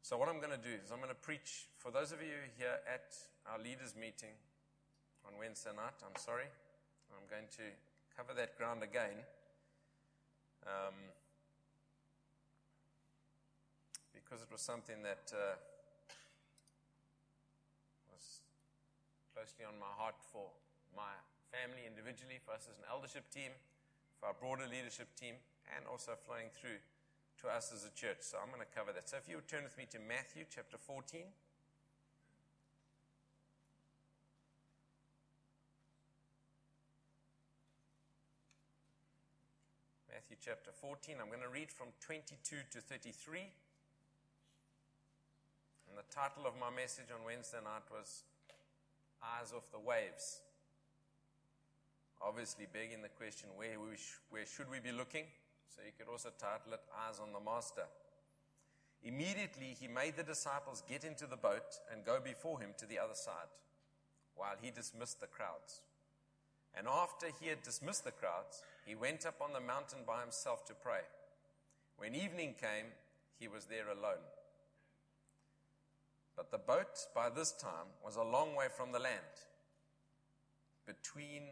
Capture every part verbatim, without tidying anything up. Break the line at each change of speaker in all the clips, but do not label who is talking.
So what I'm going to do is I'm going to preach, for those of you here at our leaders meeting on Wednesday night, I'm sorry, I'm going to cover that ground again. Um, because it was something that uh, was closely on my heart for my family individually, for us as an eldership team, for our broader leadership team, and also flowing through to us as a church. So I'm going to cover that. So if you would turn with me to Matthew chapter fourteen. Matthew chapter fourteen. I'm going to read from twenty-two to thirty-three. And the title of my message on Wednesday night was Eyes Off the Waves. Obviously begging the question, where, we sh- where should we be looking? So you could also title it, Eyes on the Master. Immediately he made the disciples get into the boat and go before him to the other side, while he dismissed the crowds. And after he had dismissed the crowds, he went up on the mountain by himself to pray. When evening came, he was there alone. But the boat by this time was a long way from the land, between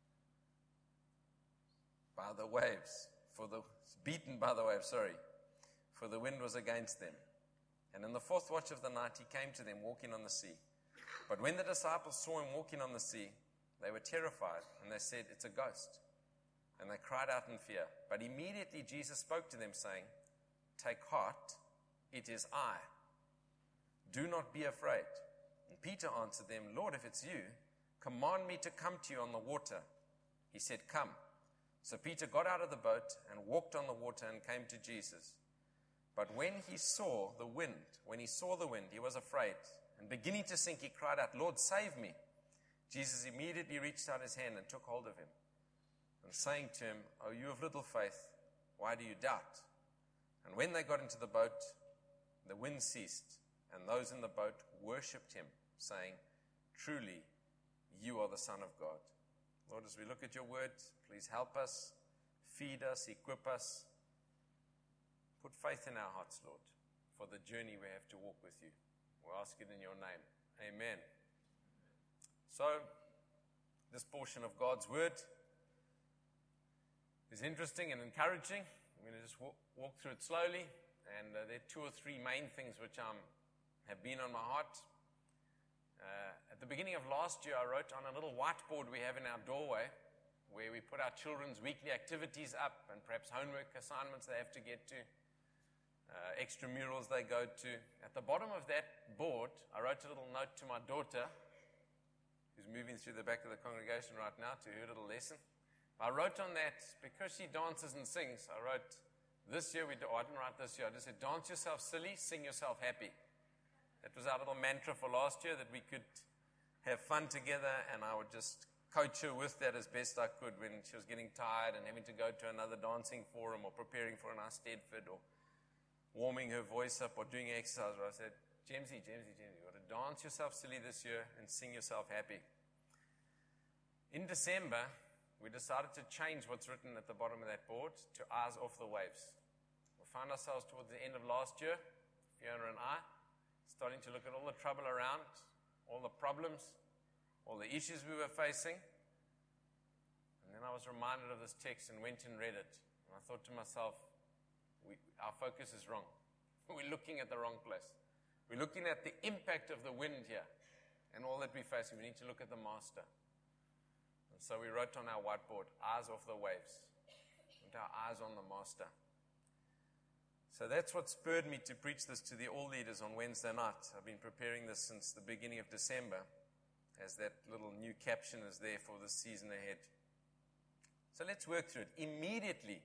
by the waves, for the beaten by the waves, sorry, for the wind was against them. And in the fourth watch of the night he came to them walking on the sea. But when the disciples saw him walking on the sea, they were terrified, and they said, "It's a ghost." And they cried out in fear. But immediately Jesus spoke to them, saying, "Take heart, it is I. Do not be afraid." And Peter answered them, "Lord, if it's you, command me to come to you on the water." He said, "Come." So Peter got out of the boat and walked on the water and came to Jesus. But when he saw the wind, when he saw the wind, he was afraid. And beginning to sink, he cried out, "Lord, save me." Jesus immediately reached out his hand and took hold of him. And saying to him, "O you of little faith, why do you doubt?" And when they got into the boat, the wind ceased. And those in the boat worshipped him, saying, "Truly, you are the Son of God." Lord, as we look at your word, please help us, feed us, equip us. Put faith in our hearts, Lord, for the journey we have to walk with you. We ask it in your name. Amen. So, this portion of God's word is interesting and encouraging. I'm going to just walk, walk through it slowly. And uh, there are two or three main things which um, have been on my heart. Uh, at the beginning of last year, I wrote on a little whiteboard we have in our doorway where we put our children's weekly activities up and perhaps homework assignments they have to get to, uh, extramurals they go to. At the bottom of that board, I wrote a little note to my daughter, who's moving through the back of the congregation right now to her little lesson. I wrote on that, because she dances and sings, I wrote, this year, we do, oh, I didn't write this year, I just said, dance yourself silly, sing yourself happy. That was our little mantra for last year, that we could have fun together, and I would just coach her with that as best I could when she was getting tired and having to go to another dancing forum or preparing for an Eisteddfod or warming her voice up or doing exercise. Where I said, Jemsy, Jemsy, Jemsy, you've got to dance yourself silly this year and sing yourself happy. In December, we decided to change what's written at the bottom of that board to Eyes Off the Waves. We found ourselves towards the end of last year, Fiona and I, starting to look at all the trouble around, all the problems, all the issues we were facing. And then I was reminded of this text and went and read it. And I thought to myself, we, our focus is wrong. We're looking at the wrong place. We're looking at the impact of the wind here and all that we're facing. We need to look at the Master. And so we wrote on our whiteboard, Eyes Off the Waves. With our eyes on the Master. So that's what spurred me to preach this to the all leaders on Wednesday night. I've been preparing this since the beginning of December, as that little new caption is there for the season ahead. So let's work through it. Immediately,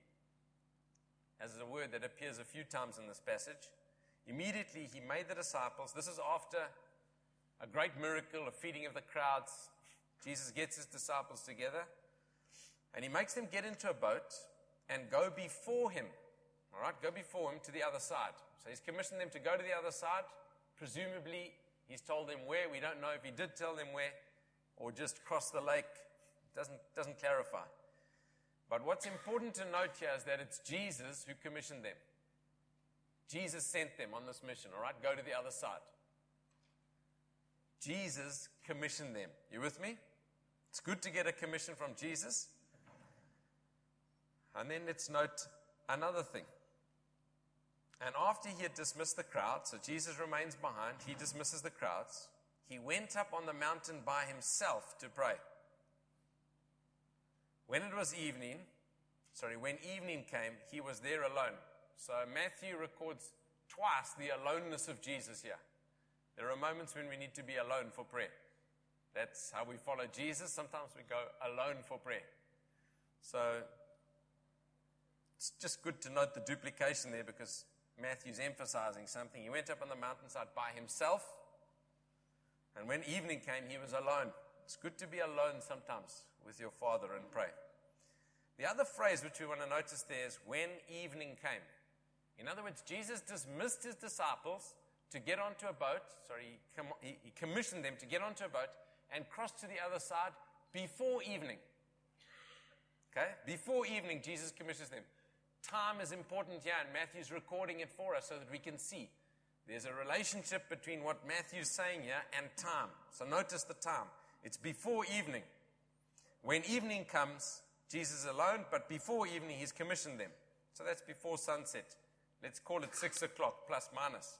as a word that appears a few times in this passage, immediately he made the disciples. This is after a great miracle, a feeding of the crowds. Jesus gets his disciples together, and he makes them get into a boat and go before him. All right, go before him to the other side. So he's commissioned them to go to the other side. Presumably, he's told them where. We don't know if he did tell them where or just cross the lake. It doesn't, doesn't clarify. But what's important to note here is that it's Jesus who commissioned them. Jesus sent them on this mission, all right? Go to the other side. Jesus commissioned them. You with me? It's good to get a commission from Jesus. And then let's note another thing. And after he had dismissed the crowd, so Jesus remains behind, he dismisses the crowds, he went up on the mountain by himself to pray. When it was evening, sorry, when evening came, he was there alone. So Matthew records twice the aloneness of Jesus here. There are moments when we need to be alone for prayer. That's how we follow Jesus. Sometimes we go alone for prayer. So it's just good to note the duplication there because Matthew's emphasizing something. He went up on the mountainside by himself, and when evening came, he was alone. It's good to be alone sometimes with your Father and pray. The other phrase which we want to notice there is when evening came. In other words, Jesus dismissed his disciples to get onto a boat. Sorry, he, com- he commissioned them to get onto a boat and cross to the other side before evening. Okay? Before evening, Jesus commissions them. Time is important here, and Matthew's recording it for us so that we can see. There's a relationship between what Matthew's saying here and time. So notice the time. It's before evening. When evening comes, Jesus is alone, but before evening, he's commissioned them. So that's before sunset. Let's call it six o'clock, plus minus.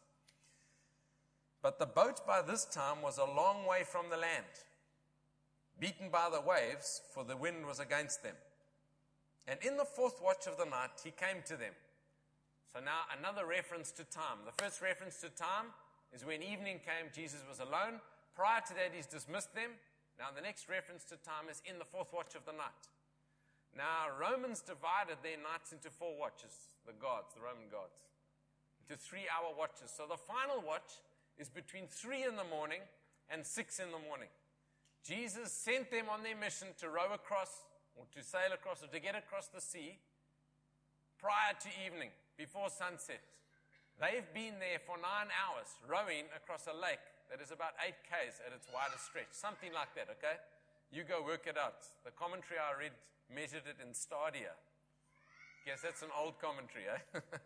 But the boat by this time was a long way from the land, beaten by the waves, for the wind was against them. And in the fourth watch of the night, he came to them. So now another reference to time. The first reference to time is when evening came, Jesus was alone. Prior to that, he's dismissed them. Now the next reference to time is in the fourth watch of the night. Now Romans divided their nights into four watches, the gods, the Roman gods, into three-hour watches. So the final watch is between three in the morning and six in the morning. Jesus sent them on their mission to row across, or to sail across, or to get across the sea prior to evening, before sunset. They've been there for nine hours, rowing across a lake that is about eight kays at its widest stretch. Something like that, okay? You go work it out. The commentary I read measured it in stadia. Guess that's an old commentary, eh?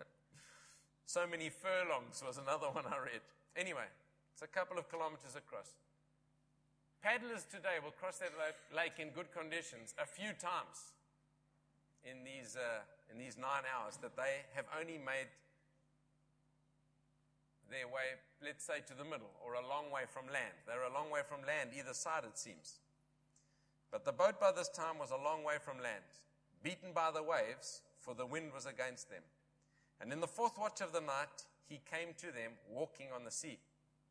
So many furlongs was another one I read. Anyway, it's a couple of kilometers across. Paddlers today will cross that lake in good conditions a few times in these uh, in these nine hours that they have only made their way, let's say, to the middle or a long way from land. They're a long way from land either side, it seems. But the boat by this time was a long way from land, beaten by the waves, for the wind was against them. And in the fourth watch of the night, he came to them walking on the sea.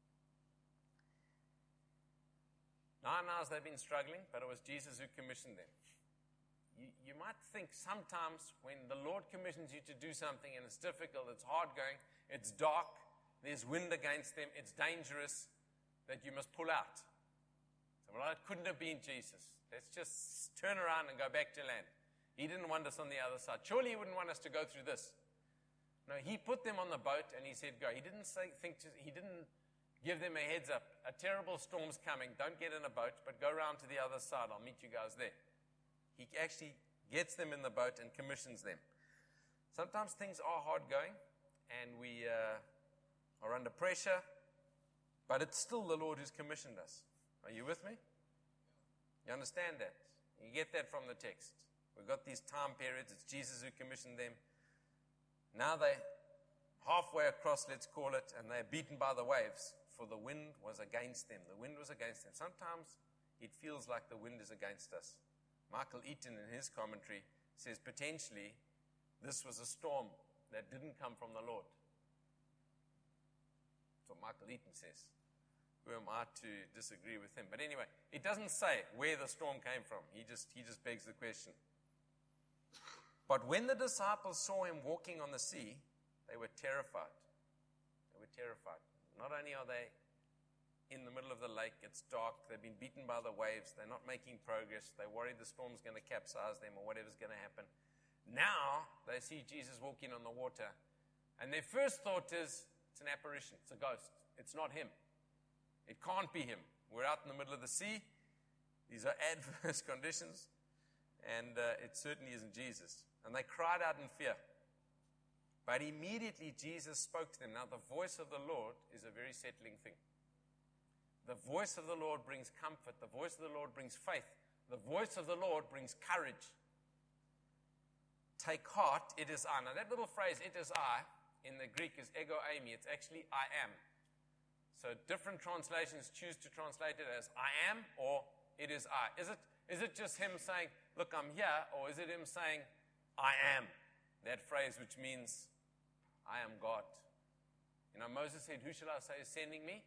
Nine hours they've been struggling, but it was Jesus who commissioned them. You, you might think sometimes when the Lord commissions you to do something and it's difficult, it's hard going, it's dark, there's wind against them, it's dangerous, that you must pull out. So, well, it couldn't have been Jesus. Let's just turn around and go back to land. He didn't want us on the other side. Surely he wouldn't want us to go through this. No, he put them on the boat and he said, go. He didn't say, think, to, he didn't give them a heads up. A terrible storm's coming. Don't get in a boat, but go around to the other side. I'll meet you guys there. He actually gets them in the boat and commissions them. Sometimes things are hard going and we uh, are under pressure, but it's still the Lord who's commissioned us. Are you with me? You understand that? You get that from the text. We've got these time periods. It's Jesus who commissioned them. Now they're halfway across, let's call it, and they're beaten by the waves, for the wind was against them. The wind was against them. Sometimes it feels like the wind is against us. Michael Eaton, in his commentary, says potentially this was a storm that didn't come from the Lord. That's what Michael Eaton says. Who am I to disagree with him? But anyway, it doesn't say where the storm came from. He just, he just begs the question. But when the disciples saw him walking on the sea, they were terrified. They were terrified. Not only are they in the middle of the lake, it's dark, they've been beaten by the waves, they're not making progress, they're worried the storm's going to capsize them or whatever's going to happen. Now they see Jesus walking on the water, and their first thought is, it's an apparition, it's a ghost. It's not him. It can't be him. We're out in the middle of the sea. These are adverse conditions, and uh, it certainly isn't Jesus. And they cried out in fear. But immediately Jesus spoke to them. Now, the voice of the Lord is a very settling thing. The voice of the Lord brings comfort. The voice of the Lord brings faith. The voice of the Lord brings courage. Take heart, it is I. Now, that little phrase, it is I, in the Greek is ego eimi. It's actually I am. So different translations choose to translate it as I am or it is I. Is it, is it just him saying, look, I'm here, or is it him saying, I am? That phrase which means, I am God. You know, Moses said, who shall I say is sending me?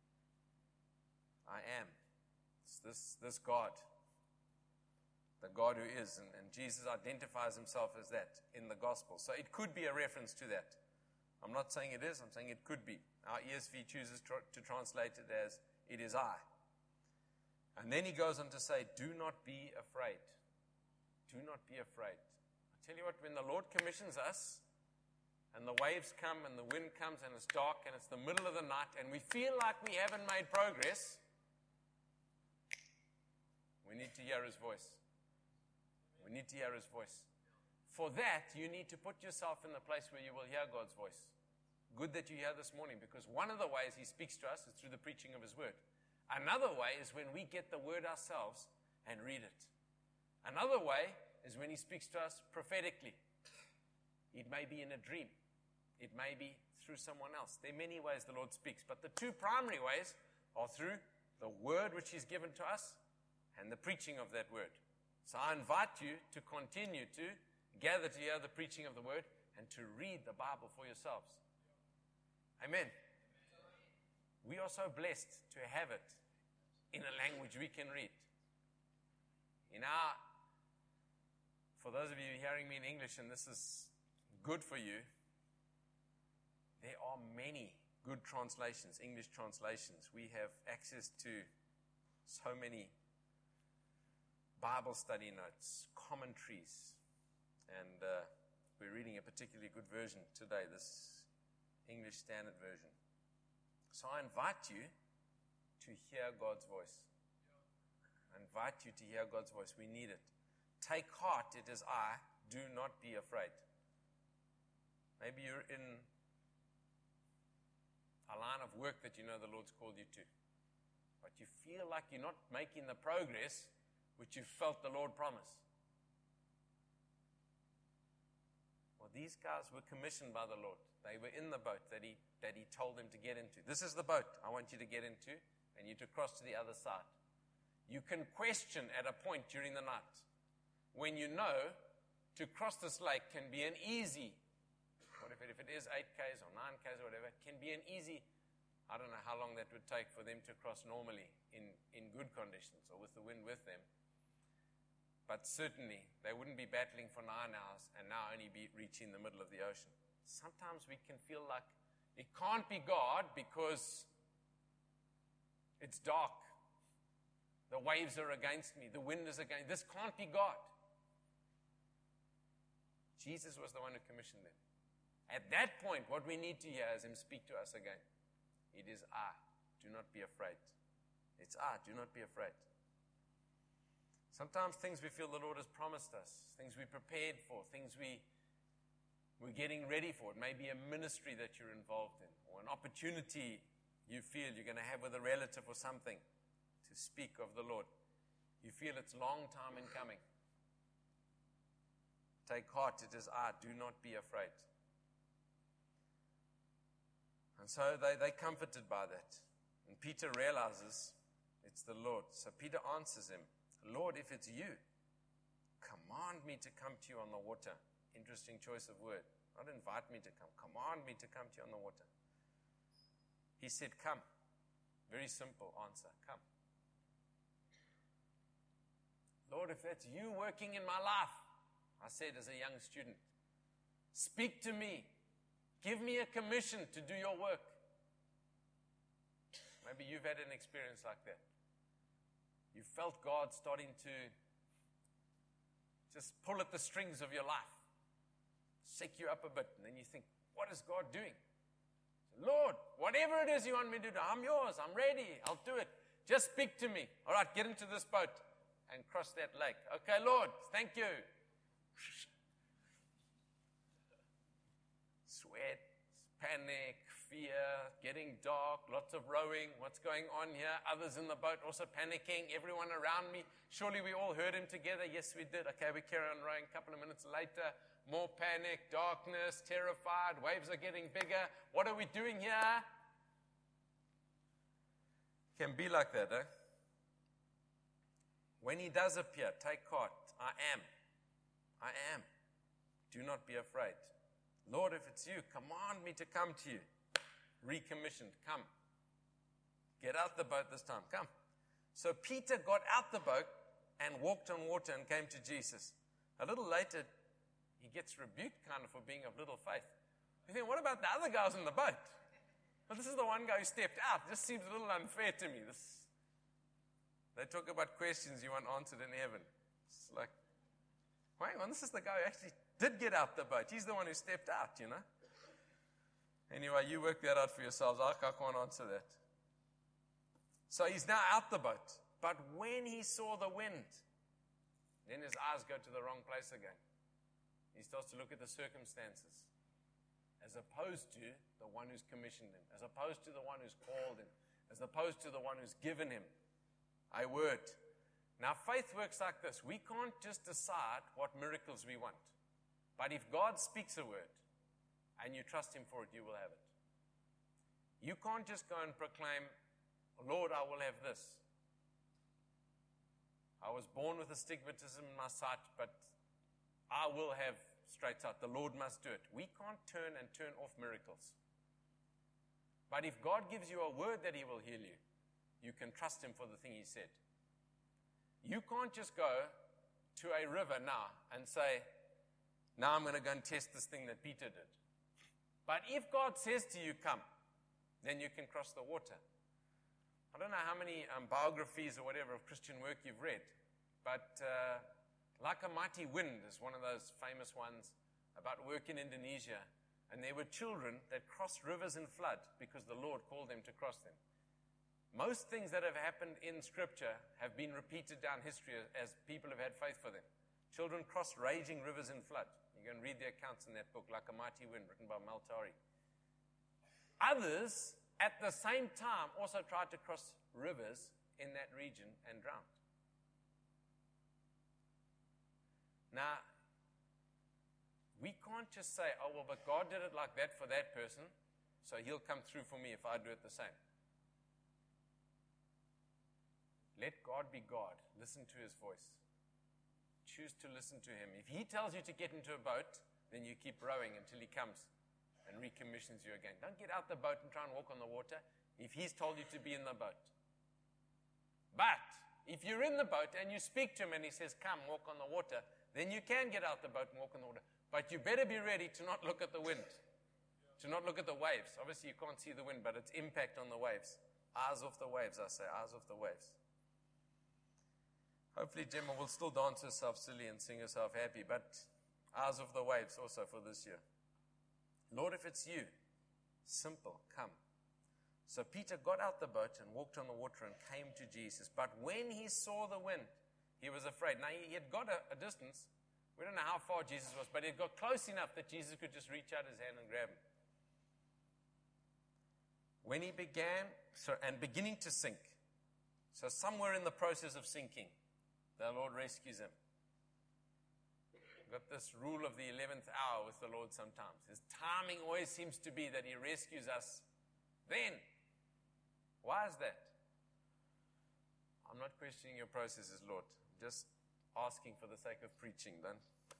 I am. It's this, this God. The God who is. And, and Jesus identifies himself as that in the gospel. So it could be a reference to that. I'm not saying it is, I'm saying it could be. Our E S V chooses tr- to translate it as, it is I. And then he goes on to say, do not be afraid. Do not be afraid. I tell you what, when the Lord commissions us, and the waves come, and the wind comes, and it's dark, and it's the middle of the night, and we feel like we haven't made progress, we need to hear his voice. We need to hear his voice. For that, you need to put yourself in the place where you will hear God's voice. Good that you're here this morning, because one of the ways he speaks to us is through the preaching of his word. Another way is when we get the word ourselves and read it. Another way is when he speaks to us prophetically. It may be in a dream. It may be through someone else. There are many ways the Lord speaks, but the two primary ways are through the word which he's given to us and the preaching of that word. So I invite you to continue to gather to hear the preaching of the word and to read the Bible for yourselves. Amen. We are so blessed to have it in a language we can read. In our, for those of you hearing me in English, and this is good for you, there are many good translations, English translations. We have access to so many Bible study notes, commentaries, and uh, we're reading a particularly good version today, this English Standard Version. So I invite you to hear God's voice. I invite you to hear God's voice. We need it. Take heart, it is I. Do not be afraid. Maybe you're in a line of work that you know the Lord's called you to, but you feel like you're not making the progress which you felt the Lord promised. Well, these guys were commissioned by the Lord. They were in the boat that he, that he told them to get into. This is the boat I want you to get into, and you to cross to the other side. You can question at a point during the night when you know to cross this lake can be an easy, what if it, if it is eight kays or nine kays or whatever, can be an easy, I don't know how long that would take for them to cross normally in, in good conditions or with the wind with them. But certainly, they wouldn't be battling for nine hours and now only be reaching the middle of the ocean. Sometimes we can feel like it can't be God because it's dark. The waves are against me. The wind is against me. This can't be God. Jesus was the one who commissioned them. At that point, what we need to hear is him speak to us again. It is I. Do not be afraid. It's I. Do not be afraid. Sometimes things we feel the Lord has promised us, things we prepared for, things we, we're getting ready for. It may be a ministry that you're involved in, or an opportunity you feel you're going to have with a relative or something to speak of the Lord. You feel it's a long time in coming. Take heart, it is I. Do not be afraid. And so they, they're comforted by that. And Peter realizes it's the Lord. So Peter answers him, Lord, if it's you, command me to come to you on the water. Interesting choice of word. Not invite me to come. Command me to come to you on the water. He said, come. Very simple answer. Come. Lord, if that's you working in my life, I said as a young student, speak to me. Give me a commission to do your work. Maybe you've had an experience like that. You felt God starting to just pull at the strings of your life, shake you up a bit, and then you think, what is God doing? Lord, whatever it is you want me to do, I'm yours, I'm ready, I'll do it. Just speak to me. All right, get into this boat and cross that lake. Okay, Lord, thank you. sweat, panic, fear, getting dark, lots of rowing. What's going on here? Others in the boat also panicking. Everyone around me. Surely we all heard him together. Yes, we did. Okay, we carry on rowing. A couple of minutes later, more panic, darkness, terrified. Waves are getting bigger. What are we doing here? Can be like that, eh? When he does appear, take heart. I am. I am. Do not be afraid. Lord, if it's you, command me to come to you. Recommissioned, come. Get out the boat this time, come. So Peter got out the boat and walked on water and came to Jesus. A little later, he gets rebuked kind of for being of little faith. You think, what about the other guys in the boat? Well, this is the one guy who stepped out. It just seems a little unfair to me. This, they talk about questions you want answered in heaven. It's like, hang on, this is the guy who actually did get out the boat. He's the one who stepped out, you know. Anyway, you work that out for yourselves. I can't answer that. So he's now out the boat. But when he saw the wind, then his eyes go to the wrong place again. He starts to look at the circumstances, as opposed to the one who's commissioned him, as opposed to the one who's called him, as opposed to the one who's given him a word. Now, faith works like this. We can't just decide what miracles we want. But if God speaks a word and you trust him for it, you will have it. You can't just go and proclaim, Lord, I will have this. I was born with astigmatism in my sight, but I will have straight sight. The Lord must do it. We can't turn and turn off miracles. But if God gives you a word that he will heal you, you can trust him for the thing he said. You can't just go to a river now and say, now I'm going to go and test this thing that Peter did. But if God says to you, come, then you can cross the water. I don't know how many um, biographies or whatever of Christian work you've read, but uh, Like a Mighty Wind is one of those famous ones about work in Indonesia. And there were children that crossed rivers in flood because the Lord called them to cross them. Most things that have happened in Scripture have been repeated down history as people have had faith for them. Children crossed raging rivers in flood. You can read the accounts in that book, Like a Mighty Wind, written by Maltari. Others, at the same time, also tried to cross rivers in that region and drowned. Now, we can't just say, oh, well, but God did it like that for that person, so he'll come through for me if I do it the same. Let God be God. Listen to his voice. Choose to listen to him. If he tells you to get into a boat, then you keep rowing until he comes and recommissions you again. Don't get out the boat and try and walk on the water if he's told you to be in the boat. But if you're in the boat and you speak to him and he says, come, walk on the water, then you can get out the boat and walk on the water. But you better be ready to not look at the wind, to not look at the waves. Obviously, you can't see the wind, but its impact on the waves. Eyes off the waves, I say, eyes off the waves. Hopefully, Gemma will still dance herself silly and sing herself happy, but eyes off the waves also for this year. Lord, if it's you, simple, come. So Peter got out the boat and walked on the water and came to Jesus. But when he saw the wind, he was afraid. Now, he had got a, a distance. We don't know how far Jesus was, but he got close enough that Jesus could just reach out his hand and grab him. When he began, so, and beginning to sink, so somewhere in the process of sinking, the Lord rescues him. We've got this rule of the eleventh hour with the Lord sometimes. His timing always seems to be that he rescues us then. Why is that? I'm not questioning your processes, Lord. I'm just asking for the sake of preaching, then.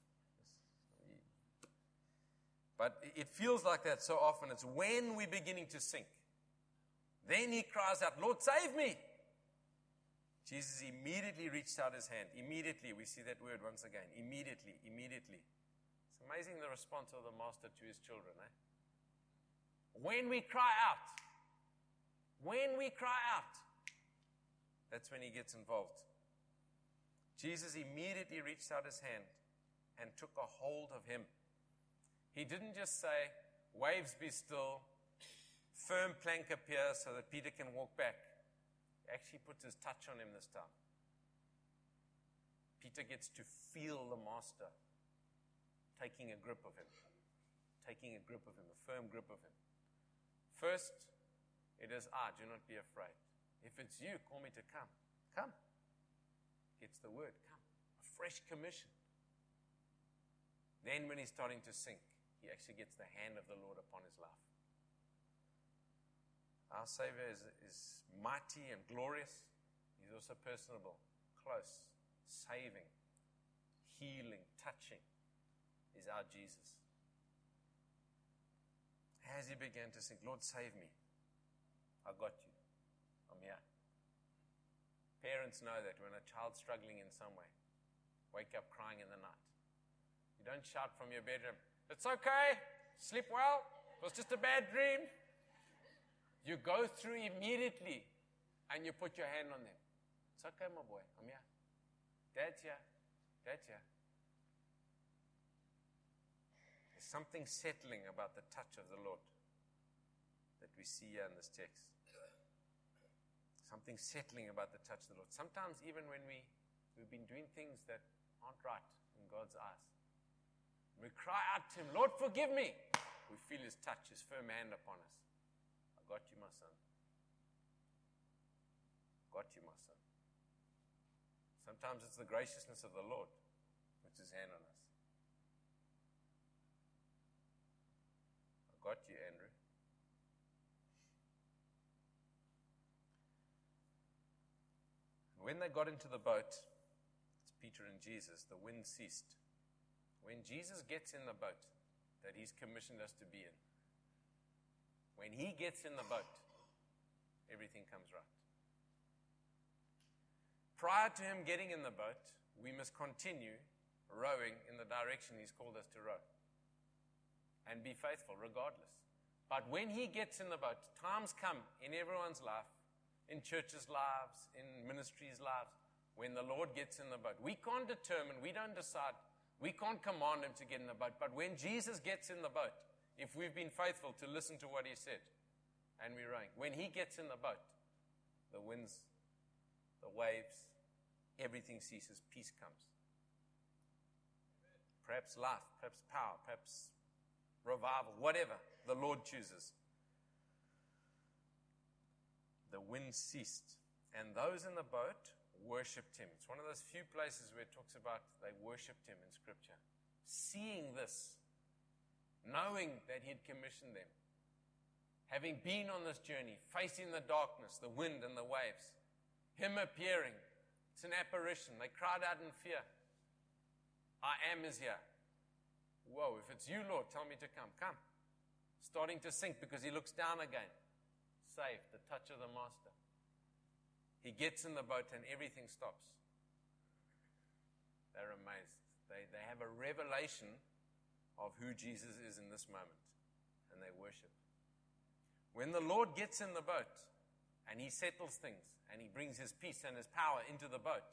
But it feels like that so often. It's when we're beginning to sink. Then he cries out, Lord, save me. Jesus immediately reached out his hand. Immediately, we see that word once again. Immediately, immediately. It's amazing the response of the master to his children, eh? When we cry out, when we cry out, that's when he gets involved. Jesus immediately reached out his hand and took a hold of him. He didn't just say, waves be still, firm plank appear so that Peter can walk back. He actually puts his touch on him this time. Peter gets to feel the master taking a grip of him, taking a grip of him, a firm grip of him. First, it is I, do not be afraid. If it's you, call me to come. Come. Gets the word, come. A fresh commission. Then when he's starting to sink, he actually gets the hand of the Lord upon his life. Our Savior is, is mighty and glorious. He's also personable, close, saving, healing, touching. Is our Jesus. As he began to sing, Lord, save me. I got you. I'm here. Parents know that when a child's struggling in some way, wake up crying in the night. You don't shout from your bedroom, it's okay, sleep well, it was just a bad dream. You go through immediately and you put your hand on them. It's okay, my boy, I'm here. Dad's here. Dad's here. There's something settling about the touch of the Lord that we see here in this text. Something settling about the touch of the Lord. Sometimes even when we, we've been doing things that aren't right in God's eyes, we cry out to him, Lord, forgive me. We feel his touch, his firm hand upon us. I got you, my son. Got you, my son. Sometimes it's the graciousness of the Lord puts his hand on us. I got you, Andrew. When they got into the boat, it's Peter and Jesus, the wind ceased. When Jesus gets in the boat that he's commissioned us to be in, when he gets in the boat, everything comes right. Prior to him getting in the boat, we must continue rowing in the direction he's called us to row and be faithful regardless. But when he gets in the boat, times come in everyone's life, in churches' lives, in ministries' lives, when the Lord gets in the boat. We can't determine, we don't decide, we can't command him to get in the boat. But when Jesus gets in the boat, if we've been faithful to listen to what he said, and we're rowing, when he gets in the boat, the winds, the waves, everything ceases, peace comes. Perhaps life, perhaps power, perhaps revival, whatever the Lord chooses. The wind ceased, and those in the boat worshipped him. It's one of those few places where it talks about they worshipped him in Scripture. Seeing this, knowing that he had commissioned them, having been on this journey, facing the darkness, the wind and the waves, him appearing, it's an apparition. They cried out in fear. I am is here. Whoa, if it's you, Lord, tell me to come. Come. Starting to sink because he looks down again. Saved, the touch of the Master. He gets in the boat and everything stops. They're amazed. They, they have a revelation of who Jesus is in this moment. And they worship. When the Lord gets in the boat and he settles things and he brings his peace and his power into the boat,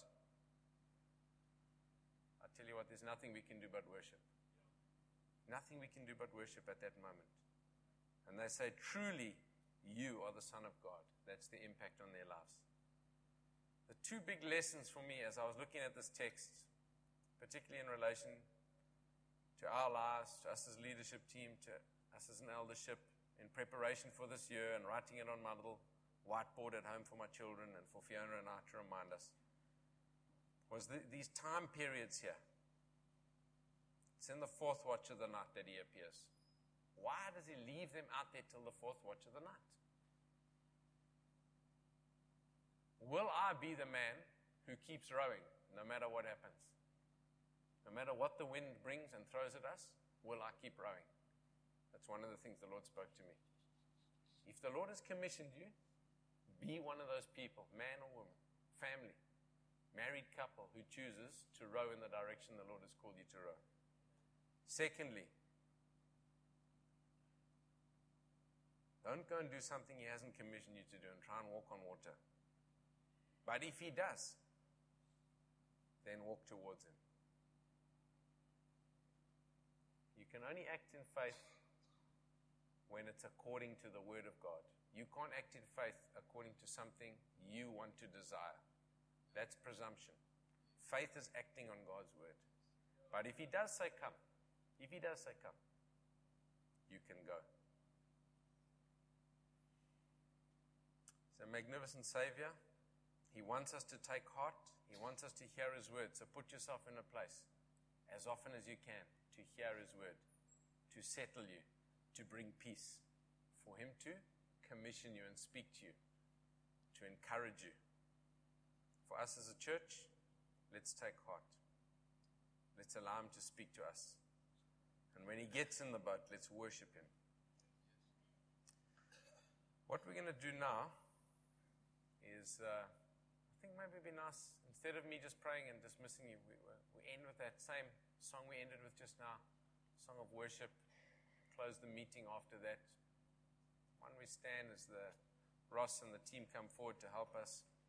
I tell you what, there's nothing we can do but worship. Nothing we can do but worship at that moment. And they say, truly, you are the Son of God. That's the impact on their lives. The two big lessons for me as I was looking at this text, particularly in relation to our lives, to us as leadership team, to us as an eldership, in preparation for this year and writing it on my little whiteboard at home for my children and for Fiona and I to remind us, was the, these time periods here. It's in the fourth watch of the night that he appears. Why does he leave them out there till the fourth watch of the night? Will I be the man who keeps rowing no matter what happens? No matter what the wind brings and throws at us, will I keep rowing? That's one of the things the Lord spoke to me. If the Lord has commissioned you, be one of those people, man or woman, family, married couple who chooses to row in the direction the Lord has called you to row. Secondly, don't go and do something he hasn't commissioned you to do and try and walk on water. But if he does, then walk towards him. You can only act in faith when it's according to the word of God. You can't act in faith according to something you want to desire. That's presumption. Faith is acting on God's word. But if he does say come, if he does say come, you can go. So, magnificent Savior, He wants us to take heart. He wants us to hear His word. So put yourself in a place as often as you can to hear His word, to settle you, to bring peace, for Him to commission you and speak to you, to encourage you. For us as a church, let's take heart. Let's allow Him to speak to us. And when He gets in the boat, let's worship Him. What we're going to do now is, uh, I think maybe it'd be nice, instead of me just praying and dismissing you, we, we end with that same song we ended with just now, song of worship. Close the meeting after that. Why don't we stand as the Ross and the team come forward to help us.